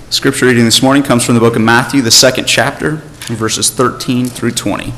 Scripture reading this morning comes from the book of Matthew, the second chapter, verses 13 through 20.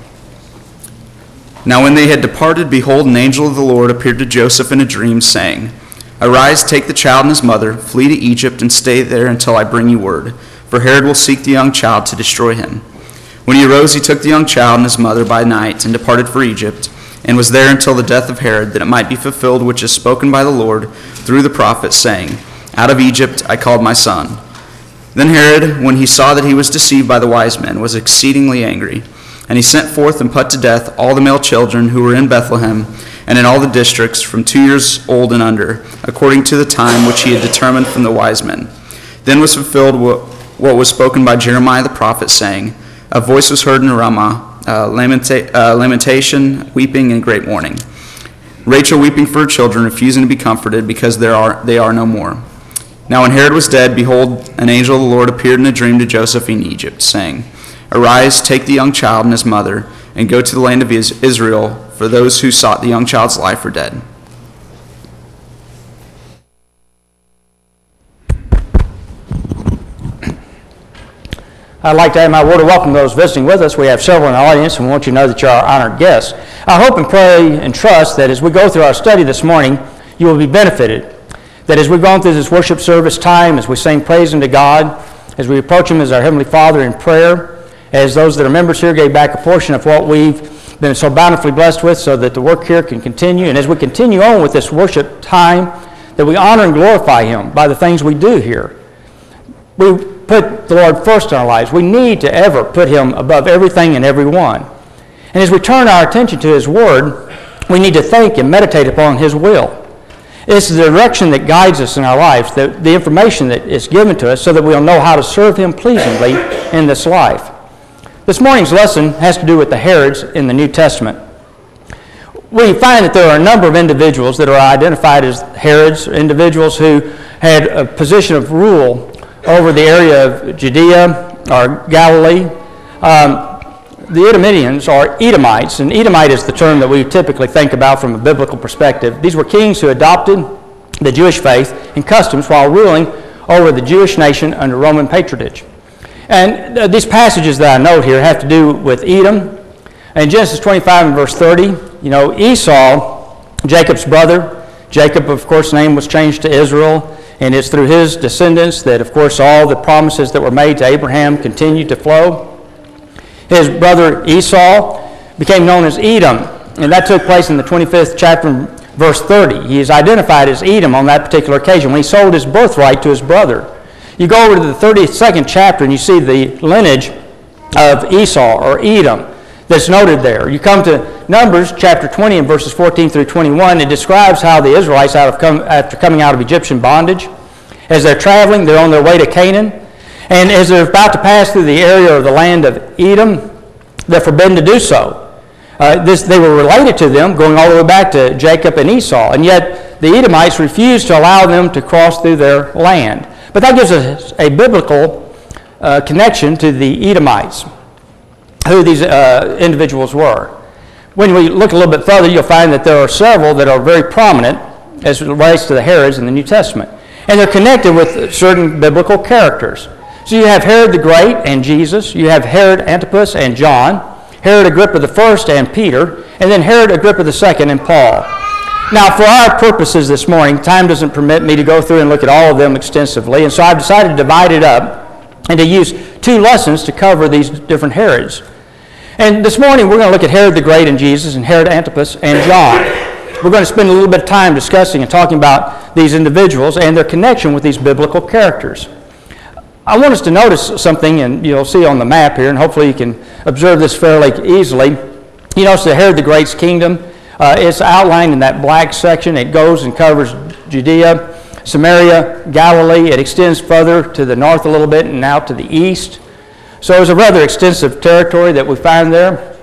Now when they had departed, behold, an angel of the Lord appeared to Joseph in a dream, saying, Arise, take the child and his mother, flee to Egypt, and stay there until I bring you word, for Herod will seek the young child to destroy him. When he arose, he took the young child and his mother by night, and departed for Egypt, and was there until the death of Herod, that it might be fulfilled which is spoken by the Lord through the prophet, saying, Out of Egypt I called my son. Then Herod, when he saw that he was deceived by the wise men, was exceedingly angry. And he sent forth and put to death all the male children who were in Bethlehem and in all the districts from 2 years old and under, according to the time which he had determined from the wise men. Then was fulfilled what was spoken by Jeremiah the prophet, saying, A voice was heard in Ramah, lamentation, weeping, and great mourning. Rachel weeping for her children, refusing to be comforted, because they are no more. Now when Herod was dead, behold, an angel of the Lord appeared in a dream to Joseph in Egypt, saying, Arise, take the young child and his mother, and go to the land of Israel, for those who sought the young child's life are dead. I'd like to add my word of welcome to those visiting with us. We have several in the audience, and we want you to know that you're our honored guests. I hope and pray and trust that as we go through our study this morning, you will be benefited. That as we've gone through this worship service time, as we sing praise unto God, as we approach Him as our Heavenly Father in prayer, as those that are members here gave back a portion of what we've been so bountifully blessed with so that the work here can continue, and as we continue on with this worship time, that we honor and glorify Him by the things we do here. We put the Lord first in our lives. We need to ever put Him above everything and everyone. And as we turn our attention to His Word, we need to think and meditate upon His will. It's the direction that guides us in our lives, the information that is given to us so that we'll know how to serve Him pleasingly in this life. This morning's lesson has to do with the Herods in the New Testament. We find that there are a number of individuals that are identified as Herods, individuals who had a position of rule over the area of Judea or Galilee. The Edomites are Edomites, and Edomite is the term that we typically think about from a biblical perspective. These were kings who adopted the Jewish faith and customs while ruling over the Jewish nation under Roman patronage. And these passages that I note here have to do with Edom. In Genesis 25 and verse 30, Esau, Jacob's brother, Jacob, of course, name was changed to Israel, and it's through his descendants that, of course, all the promises that were made to Abraham continue to flow. His brother Esau became known as Edom, and that took place in the 25th chapter, verse 30. He is identified as Edom on that particular occasion when he sold his birthright to his brother. You go over to the 32nd chapter and you see the lineage of Esau or Edom that's noted there. You come to Numbers chapter 20 and verses 14 through 21. It describes how the Israelites, after coming out of Egyptian bondage, as they're traveling, they're on their way to Canaan. And as they're about to pass through the area of the land of Edom, they're forbidden to do so. They were related to them, going all the way back to Jacob and Esau, and yet the Edomites refused to allow them to cross through their land. But that gives us a biblical connection to the Edomites, who these individuals were. When we look a little bit further, you'll find that there are several that are very prominent as it relates to the Herods in the New Testament. And they're connected with certain biblical characters. So you have Herod the Great and Jesus. You have Herod Antipas and John, Herod Agrippa I and Peter, and then Herod Agrippa II and Paul. Now, for our purposes this morning, time doesn't permit me to go through and look at all of them extensively, and so I've decided to divide it up and to use 2 lessons to cover these different Herods. And this morning, we're going to look at Herod the Great and Jesus and Herod Antipas and John. We're going to spend a little bit of time discussing and talking about these individuals and their connection with these biblical characters. I want us to notice something, and you'll see on the map here, and hopefully you can observe this fairly easily. You notice that Herod the Great's kingdom, it's outlined in that black section. It goes and covers Judea, Samaria, Galilee. It extends further to the north a little bit and out to the east. So it's a rather extensive territory that we find there.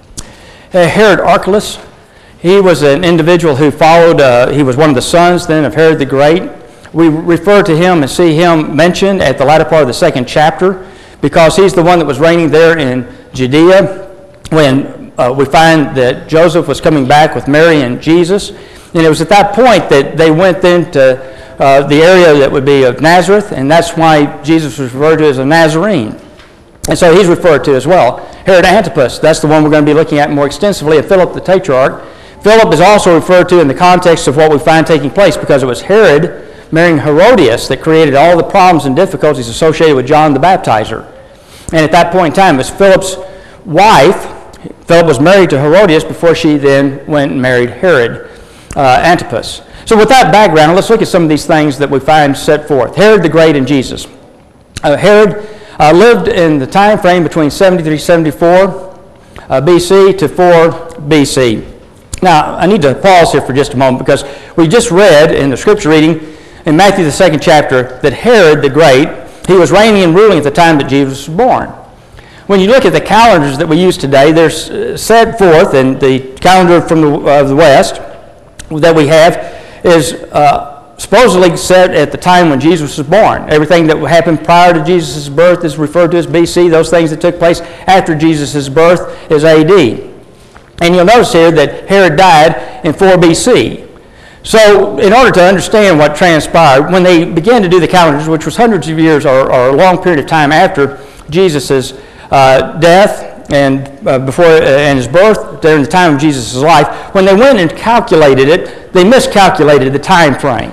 Herod Archelaus, he was an individual who followed, he was one of the sons then of Herod the Great. We refer to him and see him mentioned at the latter part of the 2nd chapter because he's the one that was reigning there in Judea when we find that Joseph was coming back with Mary and Jesus. And it was at that point that they went then to the area that would be of Nazareth, and that's why Jesus was referred to as a Nazarene. And so he's referred to as well. Herod Antipas, that's the one we're going to be looking at more extensively, and Philip the Tetrarch. Philip is also referred to in the context of what we find taking place, because it was Herod marrying Herodias that created all the problems and difficulties associated with John the Baptizer. And at that point in time, as Philip's wife, Philip was married to Herodias before she then went and married Herod Antipas. So with that background, let's look at some of these things that we find set forth. Herod the Great and Jesus. Herod lived in the time frame between 73-74 BC to 4 BC. Now, I need to pause here for just a moment, because we just read in the scripture reading in Matthew the 2nd chapter that Herod the Great, he was reigning and ruling at the time that Jesus was born. When you look at the calendars that we use today, they're set forth, and the calendar from the West that we have is supposedly set at the time when Jesus was born. Everything that happened prior to Jesus' birth is referred to as BC. Those things that took place after Jesus' birth is AD. And you'll notice here that Herod died in 4 BC. So in order to understand what transpired, when they began to do the calendars, which was hundreds of years or a long period of time after Jesus' death and before and his birth, during the time of Jesus' life, when they went and calculated it, they miscalculated the time frame.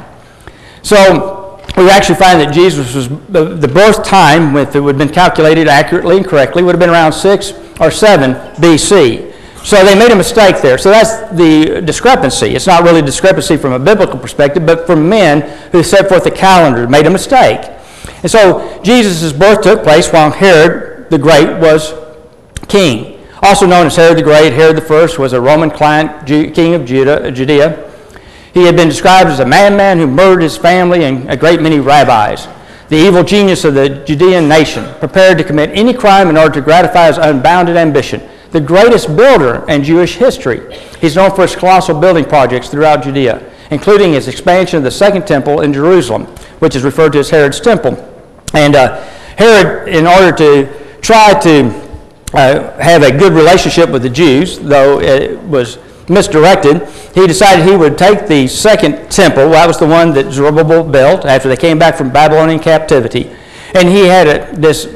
So we actually find that Jesus was the birth time, if it would have been calculated accurately and correctly, would have been around 6 or 7 BC. So they made a mistake there. So that's the discrepancy. It's not really a discrepancy from a biblical perspective, but from men who set forth the calendar made a mistake. And so Jesus' birth took place while Herod the Great was king. Also known as Herod the Great, Herod the First was a Roman client king of Judea. He had been described as a madman who murdered his family and a great many rabbis. The evil genius of the Judean nation, prepared to commit any crime in order to gratify his unbounded ambition. The greatest builder in Jewish history. He's known for his colossal building projects throughout Judea, including his expansion of the Second Temple in Jerusalem, which is referred to as Herod's Temple. And Herod, in order to try to have a good relationship with the Jews, though it was misdirected, he decided he would take the Second Temple. That was the one that Zerubbabel built after they came back from Babylonian captivity. And he had this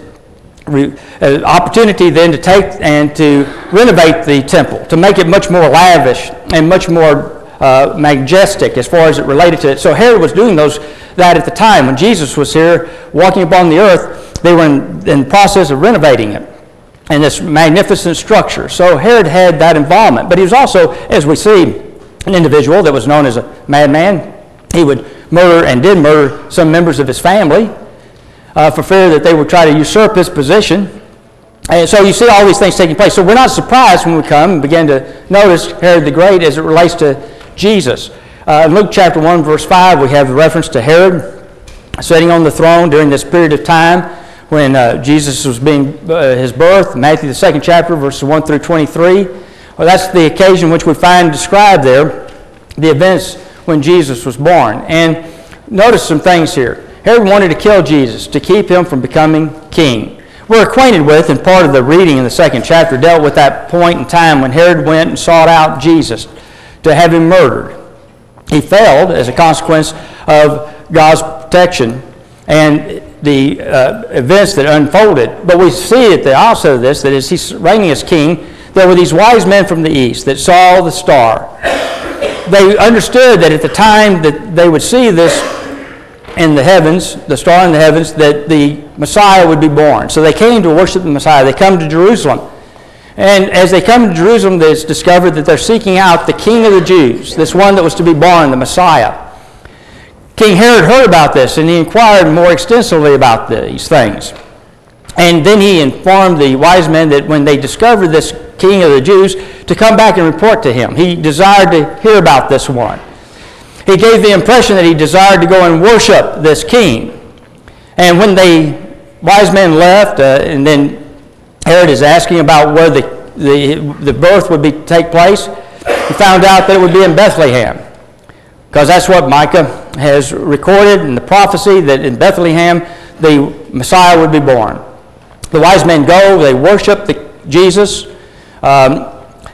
opportunity then to take and to renovate the temple, to make it much more lavish and much more majestic as far as it related to it. So Herod was doing that at the time. When Jesus was here walking upon the earth, they were in the process of renovating it and this magnificent structure. So Herod had that involvement. But he was also, as we see, an individual that was known as a madman. He would murder and did murder some members of his family for fear that they would try to usurp his position. And so you see all these things taking place. So we're not surprised when we come and begin to notice Herod the Great as it relates to Jesus. In Luke chapter 1, verse 5, we have the reference to Herod sitting on the throne during this period of time when Jesus was being his birth. Matthew the 2nd chapter, verses 1 through 23. Well, that's the occasion which we find described there, the events when Jesus was born. And notice some things here. Herod wanted to kill Jesus to keep him from becoming king. We're acquainted with, and part of the reading in the 2nd chapter dealt with that point in time when Herod went and sought out Jesus to have him murdered. He failed as a consequence of God's protection and the events that unfolded. But we see at the outset of this that as he's reigning as king, there were these wise men from the east that saw the star. They understood that at the time that they would see this in the heavens, the star in the heavens, that the Messiah would be born. So they came to worship the Messiah. They come to Jerusalem. And as they come to Jerusalem, it's discovered that they're seeking out the King of the Jews, this one that was to be born, the Messiah. King Herod heard about this, and he inquired more extensively about these things. And then he informed the wise men that when they discovered this King of the Jews, to come back and report to him. He desired to hear about this one. He gave the impression that he desired to go and worship this king. And when the wise men left, and then Herod is asking about where the birth would take place, he found out that it would be in Bethlehem. Because that's what Micah has recorded in the prophecy, that in Bethlehem the Messiah would be born. The wise men go, they worship Jesus, and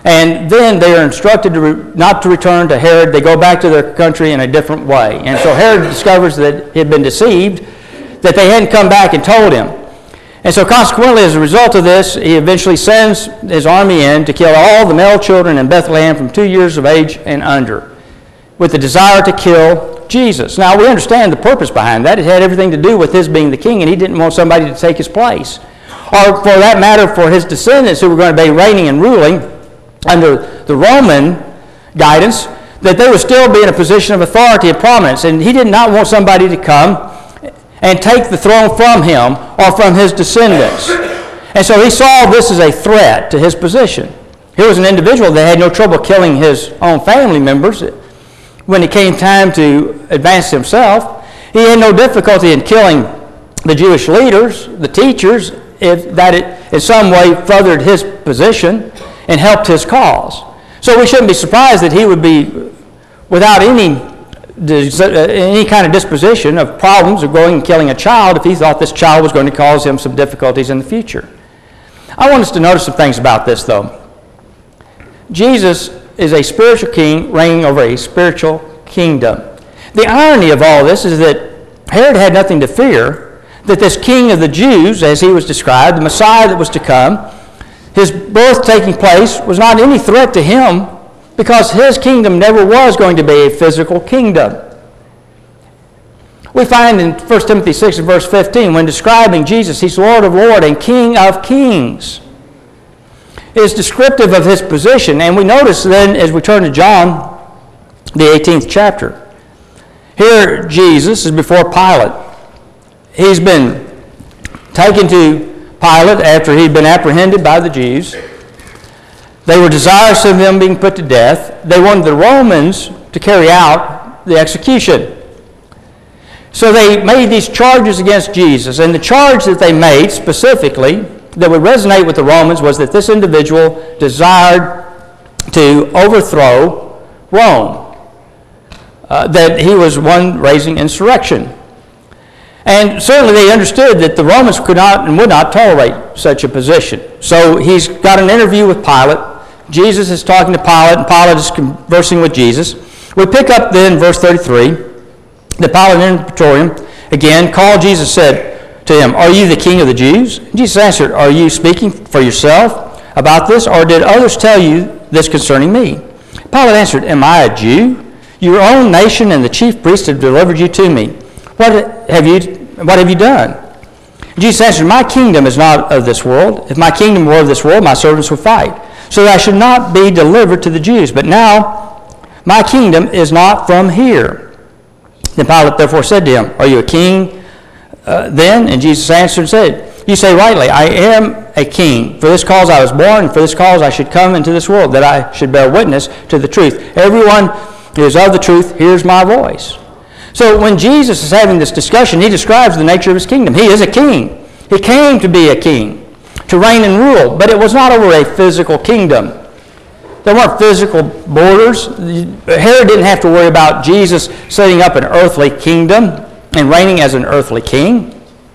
And then they are instructed not to return to Herod. They go back to their country in a different way. And so Herod discovers that he had been deceived, that they hadn't come back and told him. And so consequently, as a result of this, he eventually sends his army in to kill all the male children in Bethlehem from 2 years of age and under, with the desire to kill Jesus. Now, we understand the purpose behind that. It had everything to do with his being the king, and he didn't want somebody to take his place. Or, for that matter, for his descendants who were going to be reigning and ruling under the Roman guidance, that they would still be in a position of authority and prominence. And he did not want somebody to come and take the throne from him or from his descendants. And so he saw this as a threat to his position. Here was an individual that had no trouble killing his own family members. When it came time to advance himself, he had no difficulty in killing the Jewish leaders, the teachers, if that it in some way furthered his position and helped his cause. So we shouldn't be surprised that he would be without any kind of disposition of problems of going and killing a child if he thought this child was going to cause him some difficulties in the future. I want us to notice some things about this, though. Jesus is a spiritual king reigning over a spiritual kingdom. The irony of all this is that Herod had nothing to fear, that this king of the Jews, as he was described, the Messiah that was to come, his birth taking place was not any threat to him, because his kingdom never was going to be a physical kingdom. We find in 1 Timothy 6 and verse 15, when describing Jesus, he's Lord of lords and King of kings. It is descriptive of his position. And we notice then, as we turn to John, the 18th chapter, here Jesus is before Pilate. He's been taken to Pilate after he'd been apprehended by the Jews. They were desirous of him being put to death. They wanted the Romans to carry out the execution. So they made these charges against Jesus. And the charge that they made specifically that would resonate with the Romans was that this individual desired to overthrow Rome, that he was one raising insurrection. And certainly they understood that the Romans could not and would not tolerate such a position. So he's got an interview with Pilate. Jesus is talking to Pilate, and Pilate is conversing with Jesus. We pick up then verse 33. The Pilate in the Praetorium again called Jesus, said to him, "Are you the king of the Jews?" And Jesus answered, "Are you speaking for yourself about this, or did others tell you this concerning me?" Pilate answered, "Am I a Jew? Your own nation and the chief priests have delivered you to me. What have you done?" Jesus answered, "My kingdom is not of this world. If my kingdom were of this world, my servants would fight, so that I should not be delivered to the Jews. But now my kingdom is not from here." Then Pilate therefore said to him, "Are you a king then?" And Jesus answered and said, "You say rightly, I am a king. For this cause I was born, and for this cause I should come into this world, that I should bear witness to the truth. Everyone who is of the truth hears my voice." So when Jesus is having this discussion, he describes the nature of his kingdom. He is a king. He came to be a king, to reign and rule, but it was not over a physical kingdom. There weren't physical borders. Herod didn't have to worry about Jesus setting up an earthly kingdom and reigning as an earthly king.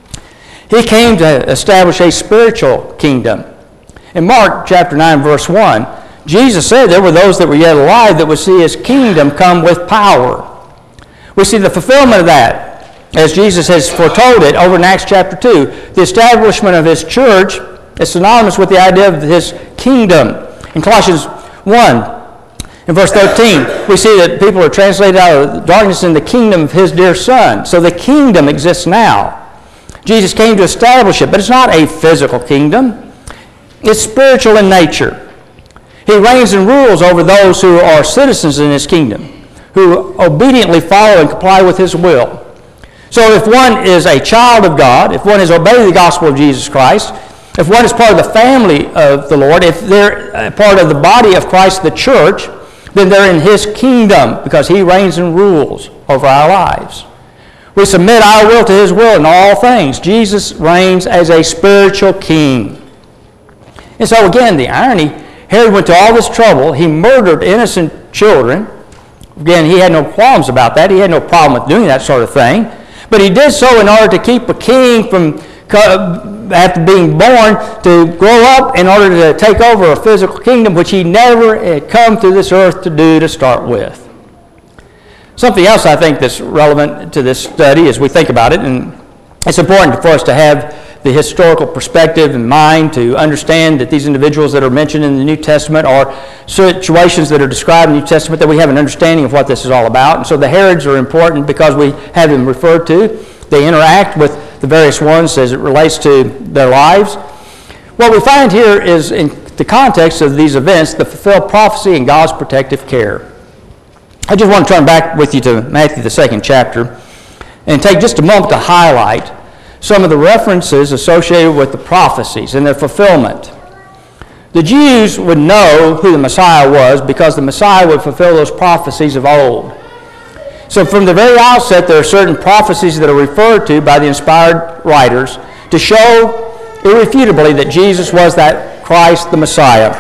He came to establish a spiritual kingdom. In Mark chapter 9, verse 1, Jesus said there were those that were yet alive that would see his kingdom come with power. We see the fulfillment of that, as Jesus has foretold it over in Acts chapter 2. The establishment of his church is synonymous with the idea of his kingdom. In Colossians 1, in verse 13, we see that people are translated out of darkness in the kingdom of his dear Son. So the kingdom exists now. Jesus came to establish it, but it's not a physical kingdom. It's spiritual in nature. He reigns and rules over those who are citizens in his kingdom, who obediently follow and comply with his will. So if one is a child of God, if one has obeyed the gospel of Jesus Christ, if one is part of the family of the Lord, if they're part of the body of Christ, the church, then they're in his kingdom because he reigns and rules over our lives. We submit our will to his will in all things. Jesus reigns as a spiritual king. And so again, the irony, Herod went to all this trouble. He murdered innocent children. Again, he had no qualms about that. He had no problem with doing that sort of thing. But he did so in order to keep a king from after being born, to grow up in order to take over a physical kingdom, which he never had come to this earth to do to start with. Something else I think that's relevant to this study as we think about it, and it's important for us to have the historical perspective in mind to understand that these individuals that are mentioned in the New Testament are situations that are described in the New Testament, that we have an understanding of what this is all about. And so the Herods are important because we have them referred to. They interact with the various ones as it relates to their lives. What we find here is, in the context of these events, the fulfilled prophecy and God's protective care. I just want to turn back with you to Matthew, the 2nd chapter, and take just a moment to highlight some of the references associated with the prophecies and their fulfillment. The Jews would know who the Messiah was because the Messiah would fulfill those prophecies of old. So from the very outset, there are certain prophecies that are referred to by the inspired writers to show irrefutably that Jesus was that Christ, the Messiah.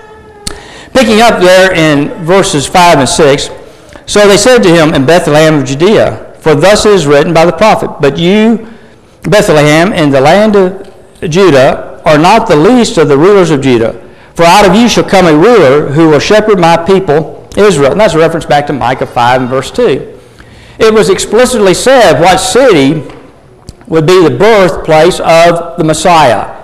Picking up there in verses 5 and 6, so they said to him, in Bethlehem of Judea, for thus it is written by the prophet, but you, Bethlehem, in the land of Judah, are not the least of the rulers of Judah. For out of you shall come a ruler who will shepherd my people, Israel. And that's a reference back to Micah 5 and verse 2. It was explicitly said what city would be the birthplace of the Messiah.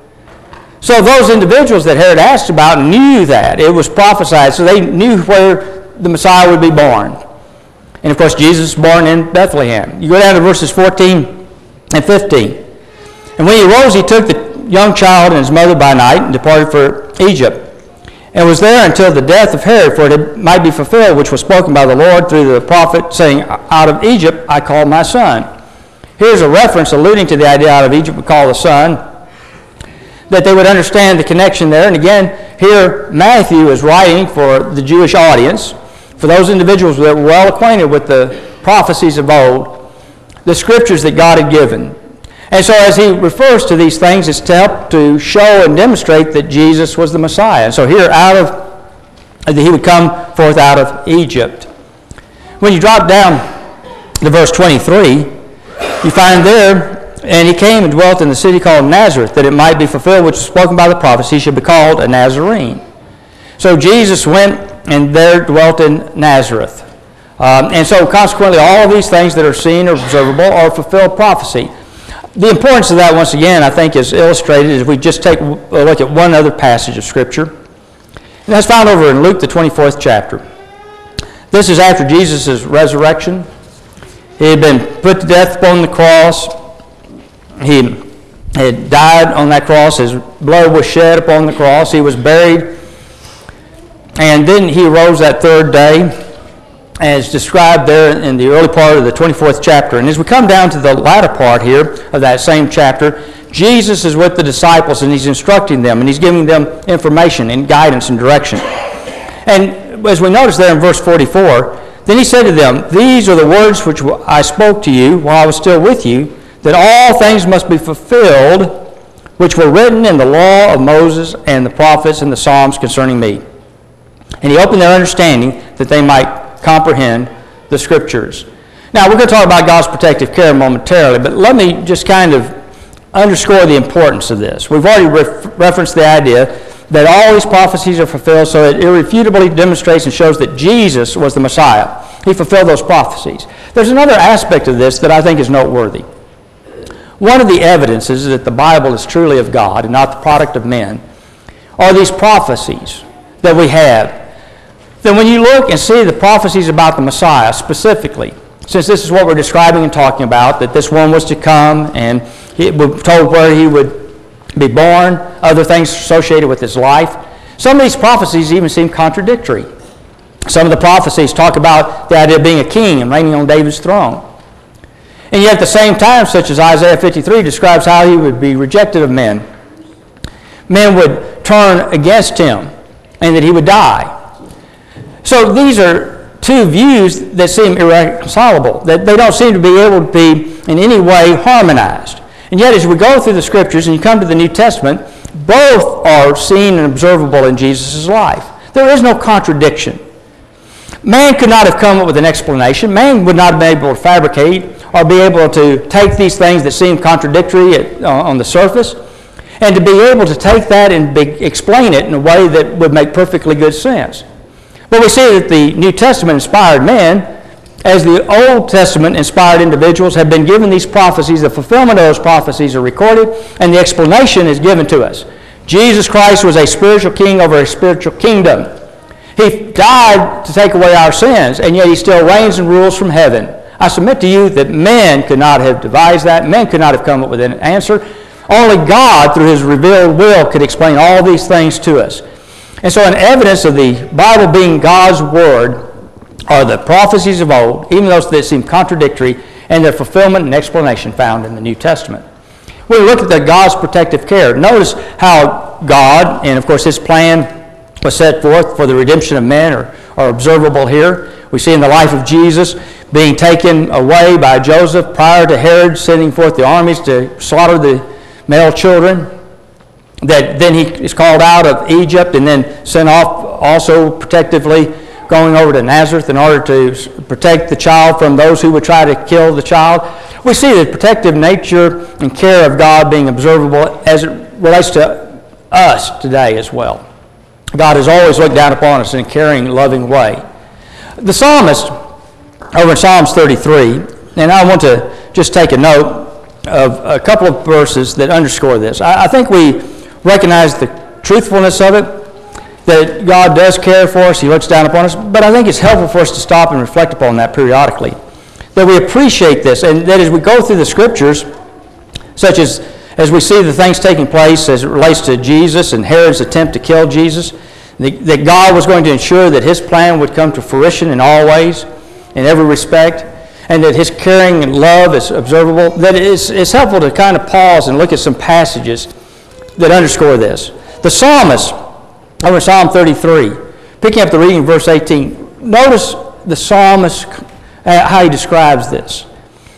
So those individuals that Herod asked about knew that. It was prophesied, so they knew where the Messiah would be born. And of course, Jesus was born in Bethlehem. You go down to verses 14 and 15. And when he arose, he took the young child and his mother by night and departed for Egypt, and was there until the death of Herod, for it might be fulfilled, which was spoken by the Lord through the prophet, saying, out of Egypt I called my son. Here's a reference alluding to the idea out of Egypt we call the son, that they would understand the connection there. And again, here Matthew is writing for the Jewish audience, for those individuals that were well acquainted with the prophecies of old, the scriptures that God had given. And so as he refers to these things, it's to help to show and demonstrate that Jesus was the Messiah. And so here, he would come forth out of Egypt. When you drop down to verse 23, you find there, and he came and dwelt in the city called Nazareth, that it might be fulfilled, which was spoken by the prophets, he should be called a Nazarene. So Jesus went and there dwelt in Nazareth. And so consequently, all of these things that are seen or observable are fulfilled prophecy. The importance of that, once again, I think is illustrated if we just take a look at one other passage of Scripture. And that's found over in Luke, the 24th chapter. This is after Jesus' resurrection. He had been put to death upon the cross. He had died on that cross. His blood was shed upon the cross. He was buried. And then he arose that third day, as described there in the early part of the 24th chapter. And as we come down to the latter part here of that same chapter, Jesus is with the disciples and he's instructing them and he's giving them information and guidance and direction. And as we notice there in verse 44, then he said to them, these are the words which I spoke to you while I was still with you, that all things must be fulfilled which were written in the law of Moses and the prophets and the Psalms concerning me. And he opened their understanding that they might comprehend the Scriptures. Now, we're going to talk about God's protective care momentarily, but let me just kind of underscore the importance of this. We've already referenced the idea that all these prophecies are fulfilled, so it irrefutably demonstrates and shows that Jesus was the Messiah. He fulfilled those prophecies. There's another aspect of this that I think is noteworthy. One of the evidences that the Bible is truly of God and not the product of men are these prophecies that we have. Then when you look and see the prophecies about the Messiah specifically, since this is what we're describing and talking about, that this one was to come and we're told where he would be born, other things associated with his life, some of these prophecies even seem contradictory. Some of the prophecies talk about the idea of being a king and reigning on David's throne. And yet at the same time, such as Isaiah 53 describes how he would be rejected of men. Men would turn against him and that he would die. So these are two views that seem irreconcilable, that they don't seem to be able to be in any way harmonized. And yet as we go through the Scriptures and you come to the New Testament, both are seen and observable in Jesus' life. There is no contradiction. Man could not have come up with an explanation. Man would not have been able to fabricate or be able to take these things that seem contradictory on the surface and to be able to take that and explain it in a way that would make perfectly good sense. But we see that the New Testament inspired men, as the Old Testament inspired individuals, have been given these prophecies. The fulfillment of those prophecies are recorded, and the explanation is given to us. Jesus Christ was a spiritual king over a spiritual kingdom. He died to take away our sins, and yet he still reigns and rules from heaven. I submit to you that men could not have devised that. Men could not have come up with an answer. Only God, through his revealed will, could explain all these things to us. And so in evidence of the Bible being God's Word are the prophecies of old, even those that seem contradictory, and their fulfillment and explanation found in the New Testament. We look at God's protective care. Notice how God, and of course his plan was set forth for the redemption of men are observable here. We see in the life of Jesus being taken away by Joseph prior to Herod sending forth the armies to slaughter the male children, that then he is called out of Egypt and then sent off also protectively going over to Nazareth in order to protect the child from those who would try to kill the child. We see the protective nature and care of God being observable as it relates to us today as well. God has always looked down upon us in a caring, loving way. The psalmist, over in Psalms 33, and I want to just take a note of a couple of verses that underscore this. I think we recognize the truthfulness of it, that God does care for us, he looks down upon us, but I think it's helpful for us to stop and reflect upon that periodically. That we appreciate this, and that as we go through the Scriptures, such as we see the things taking place as it relates to Jesus and Herod's attempt to kill Jesus, that God was going to ensure that his plan would come to fruition in all ways, in every respect, and that his caring and love is observable, that it's helpful to kind of pause and look at some passages that underscore this. The psalmist, over Psalm 33, picking up the reading in verse 18, notice the psalmist, how he describes this.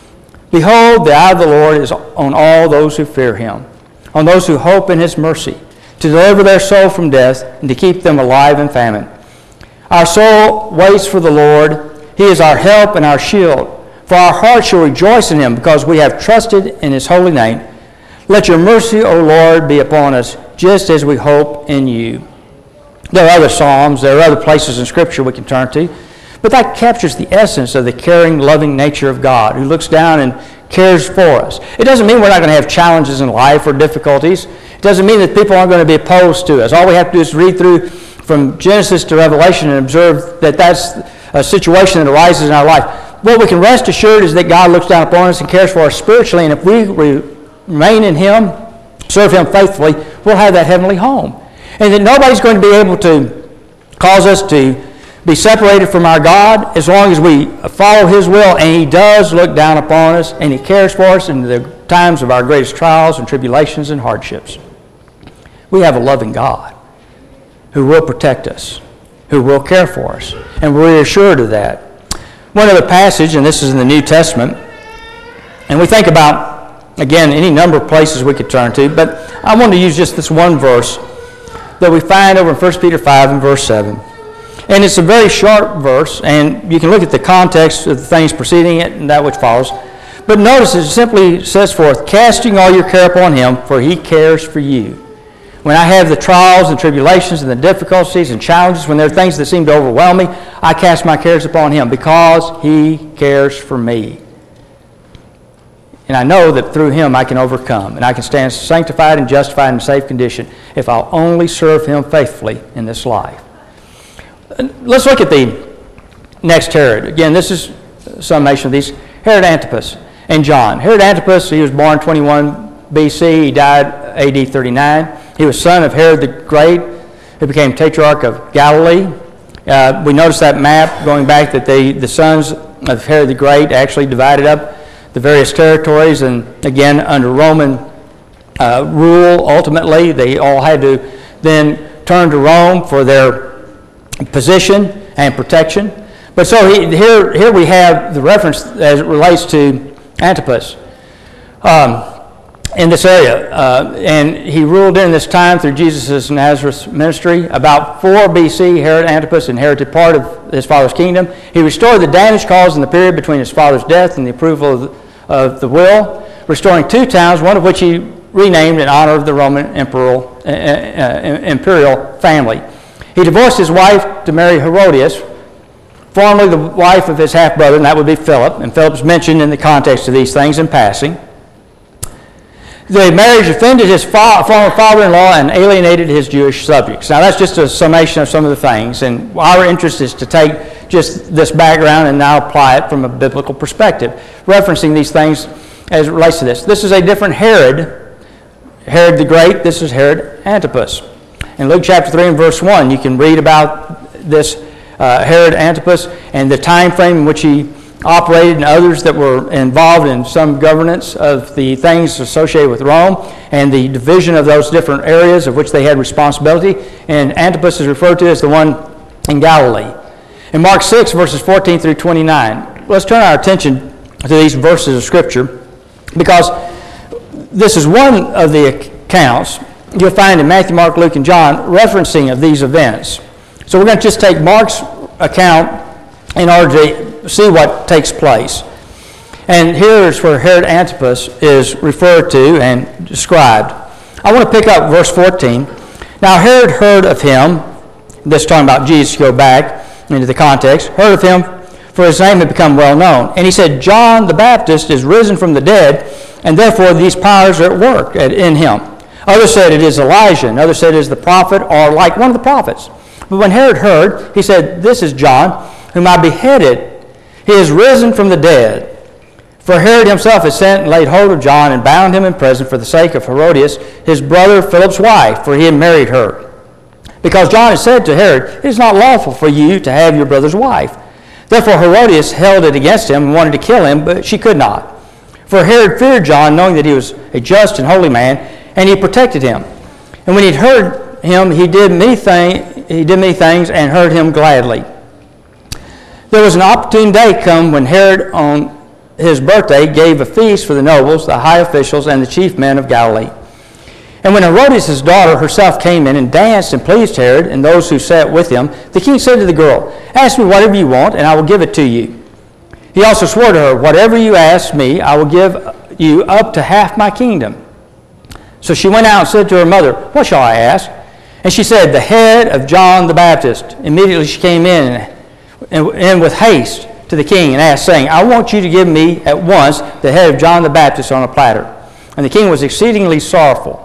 Behold, the eye of the Lord is on all those who fear him, on those who hope in his mercy, to deliver their soul from death and to keep them alive in famine. Our soul waits for the Lord. He is our help and our shield. For our heart shall rejoice in him because we have trusted in his holy name. Let your mercy, O Lord, be upon us, just as we hope in you. There are other psalms, there are other places in Scripture we can turn to, but that captures the essence of the caring, loving nature of God, who looks down and cares for us. It doesn't mean we're not going to have challenges in life or difficulties. It doesn't mean that people aren't going to be opposed to us. All we have to do is read through from Genesis to Revelation and observe that that's a situation that arises in our life. What we can rest assured is that God looks down upon us and cares for us spiritually, and if we remain in him, serve him faithfully, we'll have that heavenly home. And that nobody's going to be able to cause us to be separated from our God as long as we follow his will, and he does look down upon us, and he cares for us in the times of our greatest trials and tribulations and hardships. We have a loving God who will protect us, who will care for us, and we're assured of that. One other passage, and this is in the New Testament, and we think about, again, any number of places we could turn to, but I want to use just this one verse that we find over in 1 Peter 5 and verse 7. And it's a very short verse, and you can look at the context of the things preceding it and that which follows. But notice it simply says forth, casting all your care upon him, for he cares for you. When I have the trials and tribulations and the difficulties and challenges, when there are things that seem to overwhelm me, I cast my cares upon him because he cares for me. And I know that through him I can overcome, and I can stand sanctified and justified in a safe condition if I'll only serve him faithfully in this life. Let's look at the next Herod. Again, this is a summation of these. Herod Antipas and John. Herod Antipas, he was born 21 BC. He died AD 39. He was son of Herod the Great, who became Tetrarch of Galilee. We notice that map going back that the sons of Herod the Great actually divided up the various territories, and again, under Roman rule, ultimately, they all had to then turn to Rome for their position and protection. But so here we have the reference as it relates to Antipas. in this area. And he ruled during this time through Jesus' Nazareth ministry. About 4 BC, Herod Antipas inherited part of his father's kingdom. He restored the damage caused in the period between his father's death and the approval of the will, restoring 2 towns, one of which he renamed in honor of the Roman imperial family. He divorced his wife to marry Herodias, formerly the wife of his half-brother, and that would be Philip. And Philip is mentioned in the context of these things in passing. The marriage offended his former father-in-law and alienated his Jewish subjects. Now, that's just a summation of some of the things, and our interest is to take just this background and now apply it from a biblical perspective, referencing these things as it relates to this. This is a different Herod, Herod the Great. This is Herod Antipas. In Luke chapter 3 and verse 1, you can read about this Herod Antipas and the time frame in which he operated, and others that were involved in some governance of the things associated with Rome and the division of those different areas of which they had responsibility. And Antipas is referred to as the one in Galilee. In Mark 6, verses 14 through 29, let's turn our attention to these verses of Scripture, because this is one of the accounts you'll find in Matthew, Mark, Luke, and John referencing of these events. So we're going to just take Mark's account in order to see what takes place. And here's where Herod Antipas is referred to and described. I want to pick up verse 14. Now Herod heard of him, this is talking about Jesus, go back into the context, heard of him, for his name had become well known. And he said, John the Baptist is risen from the dead, and therefore these powers are at work in him. Others said it is Elijah, and others said it is the prophet, or like one of the prophets. But when Herod heard, he said, this is John, whom I beheaded. He is risen from the dead. For Herod himself had sent and laid hold of John and bound him in prison for the sake of Herodias, his brother Philip's wife, for he had married her. Because John had said to Herod, it is not lawful for you to have your brother's wife. Therefore Herodias held it against him and wanted to kill him, but she could not. For Herod feared John, knowing that he was a just and holy man, and he protected him. And when he had heard him, he did many things and heard him gladly. There was an opportune day come when Herod, on his birthday, gave a feast for the nobles, the high officials, and the chief men of Galilee. And when Herodias' daughter herself came in and danced and pleased Herod and those who sat with him, the king said to the girl, ask me whatever you want, and I will give it to you. He also swore to her, whatever you ask me, I will give you up to half my kingdom. So she went out and said to her mother, what shall I ask? And she said, the head of John the Baptist. Immediately she came in and with haste to the king and asked, saying, I want you to give me at once the head of John the Baptist on a platter. And the king was exceedingly sorry.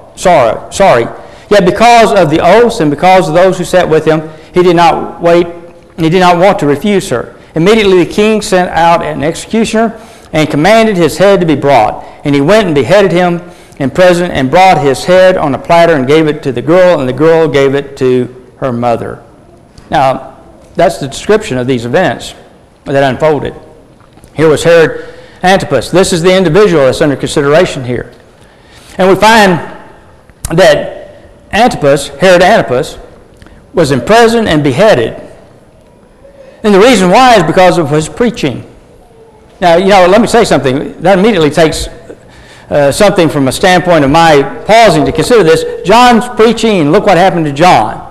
Yet because of the oaths and because of those who sat with him, he did not want to refuse her. Immediately the king sent out an executioner and commanded his head to be brought. And he went and beheaded him in prison and brought his head on a platter and gave it to the girl, and the girl gave it to her mother. Now, that's the description of these events that unfolded. Here was Herod Antipas. This is the individual that's under consideration here. And we find that Herod Antipas, was imprisoned and beheaded. And the reason why is because of his preaching. Now, let me say something. That immediately takes something from a standpoint of my pausing to consider this. John's preaching, and look what happened to John.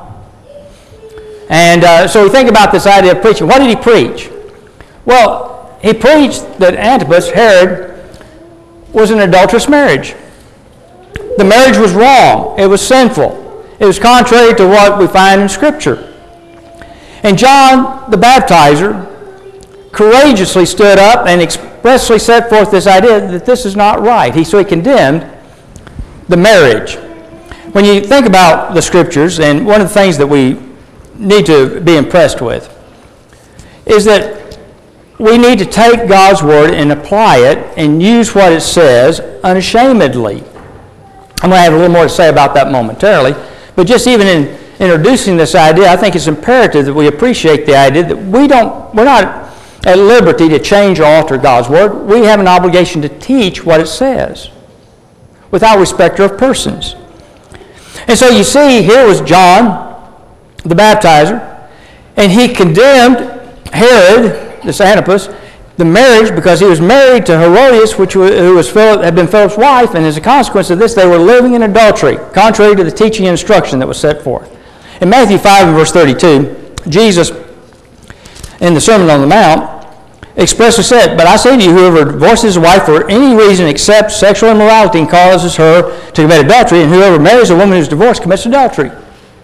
And so we think about this idea of preaching. What did he preach? Well, he preached that Antipas, Herod, was an adulterous marriage. The marriage was wrong. It was sinful. It was contrary to what we find in Scripture. And John the Baptizer courageously stood up and expressly set forth this idea that this is not right. So he condemned the marriage. When you think about the Scriptures, and one of the things that we need to be impressed with is that we need to take God's Word and apply it and use what it says unashamedly. I'm going to have a little more to say about that momentarily, but just even in introducing this idea, I think it's imperative that we appreciate the idea that we're not at liberty to change or alter God's Word. We have an obligation to teach what it says without respecter of persons. And so you see, here was John the Baptizer, and he condemned Herod, this Antipas, the marriage, because he was married to Herodias, had been Philip's wife, and as a consequence of this, they were living in adultery, contrary to the teaching and instruction that was set forth. In Matthew 5 and verse 32, Jesus, in the Sermon on the Mount, expressly said, "But I say to you, whoever divorces his wife for any reason except sexual immorality and causes her to commit adultery, and whoever marries a woman who is divorced commits adultery."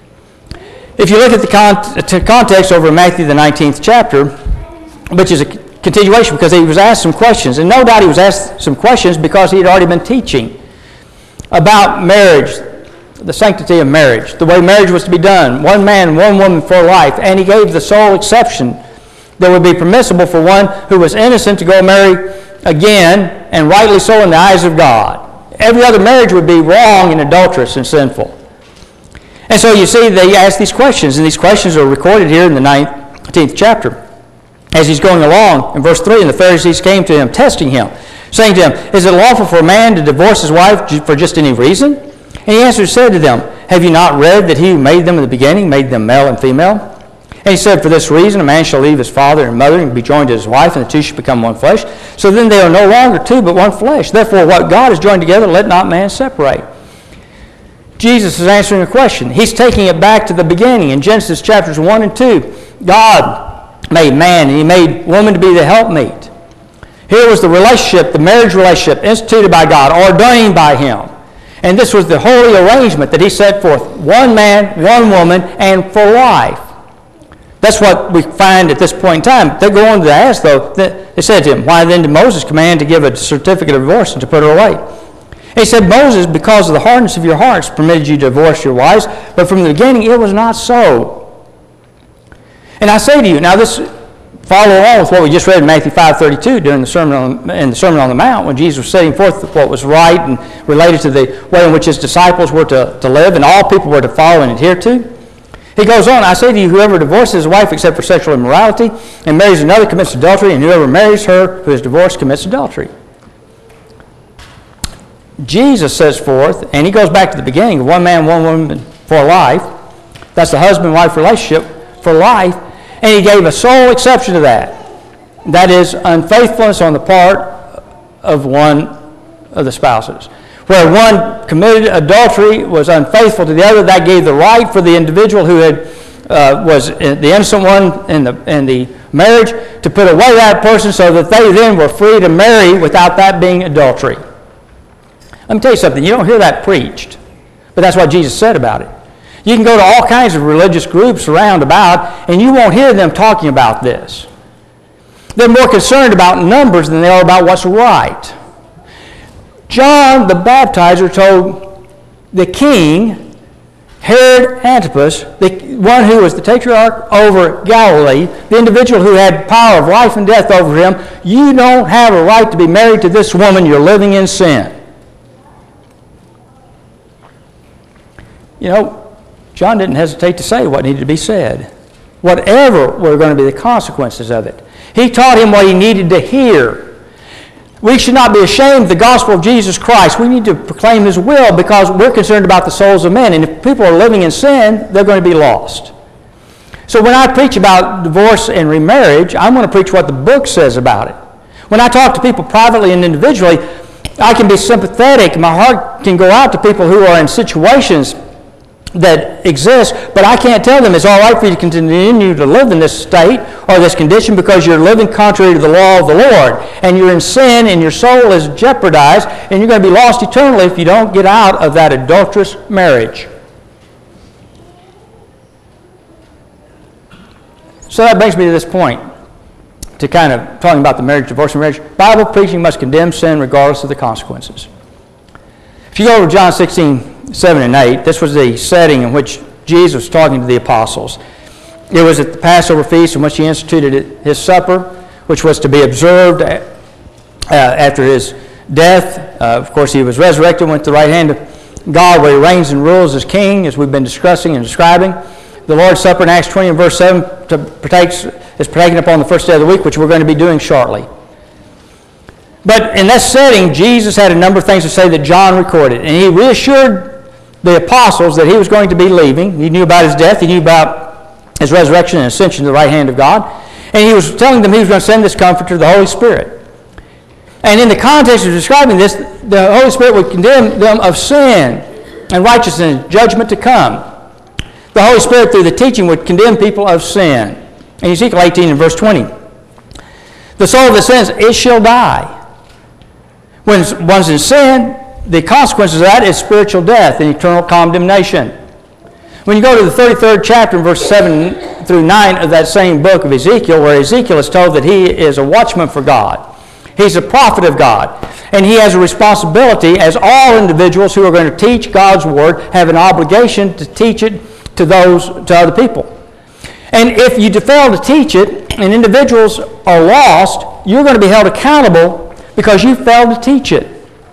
If you look at the context over in Matthew the 19th chapter, which is a continuation, because he was asked some questions, and no doubt he was asked some questions because he had already been teaching about marriage, the sanctity of marriage, the way marriage was to be done, one man, one woman for life, and he gave the sole exception that would be permissible for one who was innocent to go marry again, and rightly so in the eyes of God. Every other marriage would be wrong and adulterous and sinful. And so you see, they ask these questions, and these questions are recorded here in the 19th chapter. As he's going along, in verse 3, and the Pharisees came to him, testing him, saying to him, "Is it lawful for a man to divorce his wife for just any reason?" And he answered and said to them, "Have you not read that he who made them in the beginning made them male and female? And he said, for this reason, a man shall leave his father and mother and be joined to his wife, and the two shall become one flesh. So then they are no longer two, but one flesh. Therefore, what God has joined together, let not man separate." Jesus is answering a question. He's taking it back to the beginning. In Genesis chapters 1 and 2, God made man, and he made woman to be the helpmeet. Here was the relationship, the marriage relationship, instituted by God, ordained by him. And this was the holy arrangement that he set forth. One man, one woman, and for life. That's what we find at this point in time. They go on to ask, though, they said to him, "Why then did Moses command to give a certificate of divorce and to put her away?" He said, "Moses, because of the hardness of your hearts, permitted you to divorce your wives, but from the beginning it was not so." And I say to you, now this follow along with what we just read in Matthew 5:32 during the Sermon on the Mount, when Jesus was setting forth what was right and related to the way in which his disciples were to live and all people were to follow and adhere to. He goes on, "I say to you, whoever divorces his wife except for sexual immorality and marries another commits adultery, and whoever marries her who is divorced commits adultery." Jesus says forth, and he goes back to the beginning, one man, one woman for life. That's the husband-wife relationship for life. And he gave a sole exception to that. That is unfaithfulness on the part of one of the spouses. Where one committed adultery, was unfaithful to the other, that gave the right for the individual who was the innocent one in the marriage to put away that person so that they then were free to marry without that being adultery. Let me tell you something. You don't hear that preached, but that's what Jesus said about it. You can go to all kinds of religious groups around about, and you won't hear them talking about this. They're more concerned about numbers than they are about what's right. John the Baptizer told the king, Herod Antipas, the one who was the tetrarch over Galilee, the individual who had power of life and death over him, "You don't have a right to be married to this woman. You're living in sin." You know, John didn't hesitate to say what needed to be said, whatever were going to be the consequences of it. He taught him what he needed to hear. We should not be ashamed of the gospel of Jesus Christ. We need to proclaim his will because we're concerned about the souls of men. And if people are living in sin, they're going to be lost. So when I preach about divorce and remarriage, I'm going to preach what the book says about it. When I talk to people privately and individually, I can be sympathetic. My heart can go out to people who are in situations that exist, but I can't tell them it's all right for you to continue to live in this state or this condition because you're living contrary to the law of the Lord, and you're in sin, and your soul is jeopardized, and you're going to be lost eternally if you don't get out of that adulterous marriage. So that brings me to this point, to kind of talking about the marriage, divorce, and marriage. Bible preaching must condemn sin regardless of the consequences. If you go over John 16:7 and 8, this was the setting in which Jesus was talking to the apostles. It was at the Passover feast in which he instituted his supper, which was to be observed after his death. Of course, he was resurrected, went to the right hand of God where he reigns and rules as king, as we've been discussing and describing. The Lord's Supper in Acts 20 and verse 7 is partaken upon the first day of the week, which we're going to be doing shortly. But in that setting, Jesus had a number of things to say that John recorded, and he reassured the apostles that he was going to be leaving. He knew about his death. He knew about his resurrection and ascension to the right hand of God. And he was telling them he was going to send this Comforter, the Holy Spirit. And in the context of describing this, the Holy Spirit would condemn them of sin and righteousness and judgment to come. The Holy Spirit, through the teaching, would condemn people of sin. In Ezekiel 18 and verse 20, the soul that sins, it shall die. When one's in sin, the consequences of that is spiritual death and eternal condemnation. When you go to the 33rd chapter, verse 7 through 9 of that same book of Ezekiel, where Ezekiel is told that he is a watchman for God. He's a prophet of God. And he has a responsibility, as all individuals who are going to teach God's Word have an obligation to teach it to other people. And if you fail to teach it and individuals are lost, you're going to be held accountable because you failed to teach it.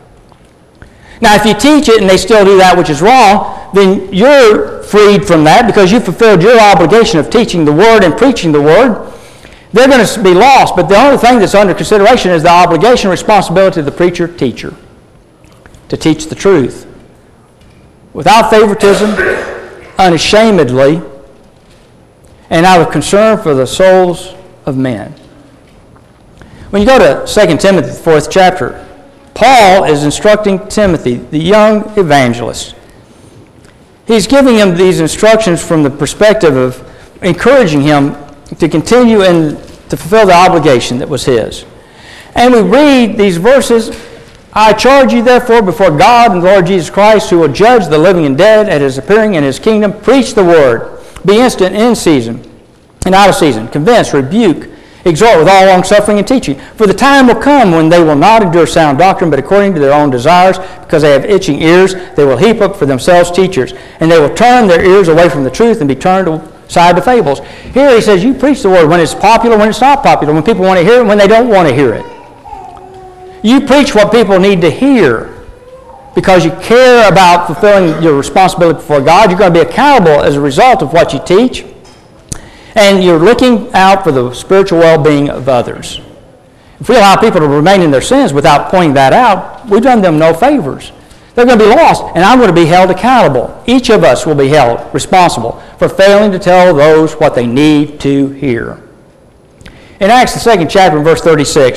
Now, if you teach it and they still do that which is wrong, then you're freed from that because you fulfilled your obligation of teaching the Word and preaching the Word. They're going to be lost, but the only thing that's under consideration is the obligation and responsibility of the preacher-teacher to teach the truth without favoritism, unashamedly, and out of concern for the souls of men. When you go to 2 Timothy, the 4th chapter, Paul is instructing Timothy, the young evangelist. He's giving him these instructions from the perspective of encouraging him to continue and to fulfill the obligation that was his. And we read these verses, I charge you therefore before God and the Lord Jesus Christ, who will judge the living and dead at his appearing in his kingdom, preach the word, be instant in season and out of season, convince, rebuke, exhort with all longsuffering and teaching. For the time will come when they will not endure sound doctrine, but according to their own desires, because they have itching ears, they will heap up for themselves teachers, and they will turn their ears away from the truth and be turned aside to fables. Here he says, you preach the word when it's popular, when it's not popular, when people want to hear it, when they don't want to hear it. You preach what people need to hear because you care about fulfilling your responsibility before God. You're going to be accountable as a result of what you teach. And you're looking out for the spiritual well-being of others. If we allow people to remain in their sins without pointing that out, we've done them no favors. They're going to be lost, and I'm going to be held accountable. Each of us will be held responsible for failing to tell those what they need to hear. In Acts, the 2nd chapter, verse 36,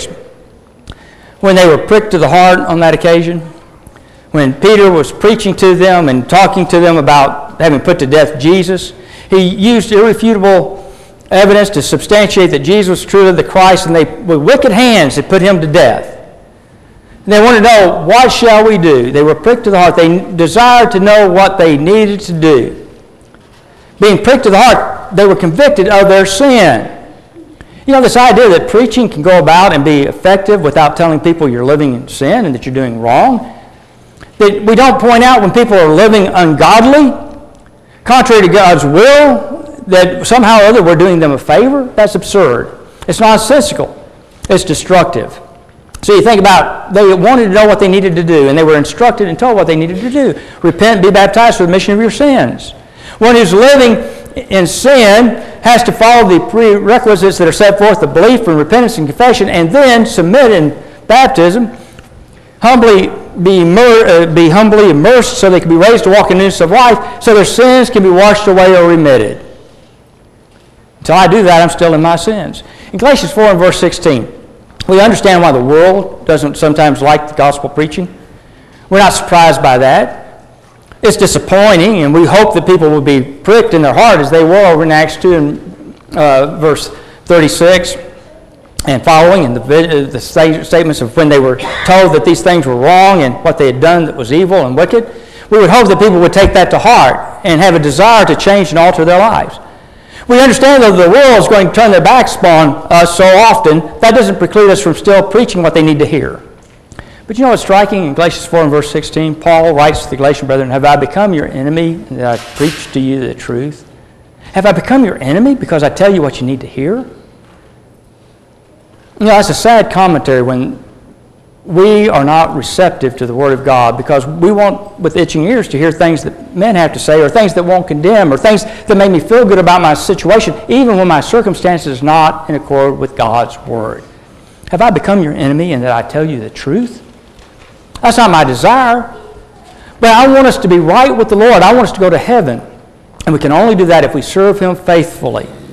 when they were pricked to the heart on that occasion, when Peter was preaching to them and talking to them about having put to death Jesus, he used irrefutable evidence to substantiate that Jesus was truly the Christ, and they, with wicked hands, had put him to death. And they wanted to know, what shall we do? They were pricked to the heart. They desired to know what they needed to do. Being pricked to the heart, they were convicted of their sin. You know, this idea that preaching can go about and be effective without telling people you're living in sin and that you're doing wrong. That we don't point out when people are living ungodly, contrary to God's will, that somehow or other we're doing them a favor. That's absurd. It's nonsensical. It's destructive. So you think about, they wanted to know what they needed to do, and they were instructed and told what they needed to do. Repent, be baptized for the remission of your sins. One who's living in sin has to follow the prerequisites that are set forth, the belief and repentance and confession, and then submit in baptism, be humbly immersed so they can be raised to walk in newness of life, so their sins can be washed away or remitted. Until I do that, I'm still in my sins. In Galatians 4 and verse 16, we understand why the world doesn't sometimes like the gospel preaching. We're not surprised by that. It's disappointing, and we hope that people will be pricked in their heart as they were over in Acts 2 and verse 36 and following, and the statements of when they were told that these things were wrong and what they had done that was evil and wicked. We would hope that people would take that to heart and have a desire to change and alter their lives. We understand that the world is going to turn their backs upon us so often, that doesn't preclude us from still preaching what they need to hear. But you know what's striking? In Galatians 4 and verse 16, Paul writes to the Galatian brethren, have I become your enemy that I preach to you the truth? Have I become your enemy because I tell you what you need to hear? You know, that's a sad commentary when we are not receptive to the Word of God because we want, with itching ears, to hear things that men have to say or things that won't condemn or things that make me feel good about my situation, even when my circumstances are not in accord with God's Word. Have I become your enemy in that I tell you the truth? That's not my desire. But I want us to be right with the Lord. I want us to go to heaven. And we can only do that if we serve Him faithfully.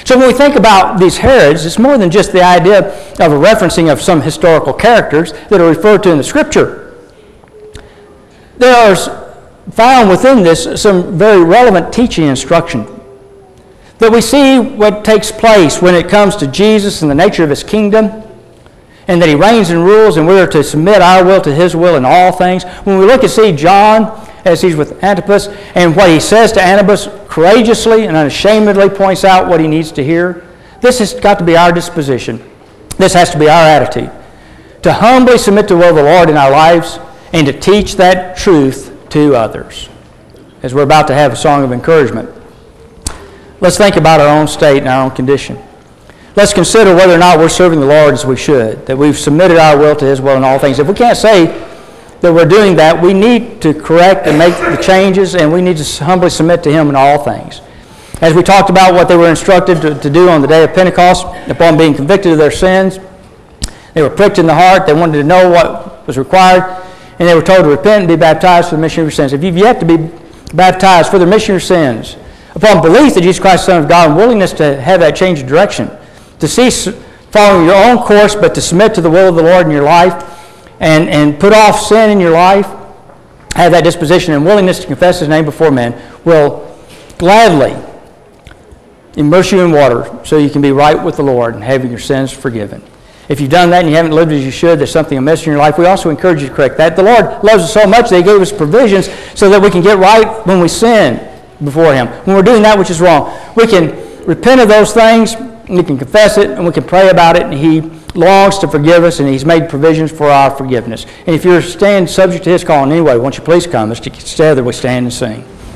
So when we think about these Herods, it's more than just the idea of a referencing of some historical characters that are referred to in the Scripture. There are found within this some very relevant teaching instruction. That we see what takes place when it comes to Jesus and the nature of his kingdom, and that he reigns and rules, and we are to submit our will to his will in all things. When we look and see John as he's with Antipas, and what he says to Antipas courageously and unashamedly points out what he needs to hear, this has got to be our disposition. This has to be our attitude. To humbly submit to the will of the Lord in our lives and to teach that truth to others. As we're about to have a song of encouragement, let's think about our own state and our own condition. Let's consider whether or not we're serving the Lord as we should, that we've submitted our will to his will in all things. If we can't say that we're doing that, we need to correct and make the changes, and we need to humbly submit to him in all things. As we talked about what they were instructed to do on the day of Pentecost, upon being convicted of their sins, they were pricked in the heart. They wanted to know what was required, and they were told to repent and be baptized for the remission of your sins. If you've yet to be baptized for the remission of your sins, upon belief that Jesus Christ is the Son of God and willingness to have that change of direction, to cease following your own course, but to submit to the will of the Lord in your life, and put off sin in your life, have that disposition and willingness to confess his name before men, will gladly immerse you in water so you can be right with the Lord and having your sins forgiven. If you've done that and you haven't lived as you should, there's something amiss in your life, we also encourage you to correct that. The Lord loves us so much that he gave us provisions so that we can get right when we sin before him. When we're doing that which is wrong, we can repent of those things, we can confess it, and we can pray about it, and he longs to forgive us, and he's made provisions for our forgiveness. And if you're staying subject to his calling anyway, won't you please come as together we stand and sing.